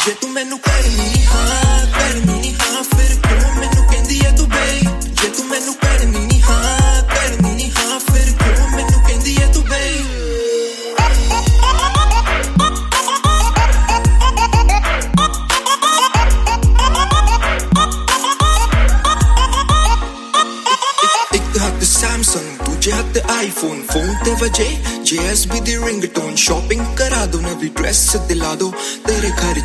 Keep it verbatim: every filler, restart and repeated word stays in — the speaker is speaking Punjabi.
ਜੇ ਤੂੰ ਮੈਨੂੰ ਕਰਨੀ ਹਾਂ ਕਰਨੀ ਹਾਂ ਫਿਰ ਕਿਉਂ ਮੈਨੂੰ ਕਹਿੰਦੀ ਐ ਤੂੰ ਬਈ ਜੇ ਤੂੰ ਮੈਨੂੰ ਕਰਨੀ ਨੀ ਹਾਂ ਕਰਨੀ ਨੀ ਹਾਂ ਫਿਰ ਕਿਉਂ ਮੈਨੂੰ ਕਹਿੰਦੀ ਐ ਤੂੰ ਬਈ ਇੱਕ ਹੱਥ ਸੈਮਸੰਗ ਦੂਜੇ ਹੱਥ ਆਈਫੋਨ ਫੋਨ ਤੇ ਵਜੇ ਜੇ ਐਸ ਬੀ ਦੀ ਰਿੰਗਟੋਨ ਸ਼ਾਪਿੰਗ ਕਰਾ ਦੋ ਨਵੀਂ ਡਰੈਸ ਦਿਲਾ ਦੋ ਤੇਰੇ ਖਰਚ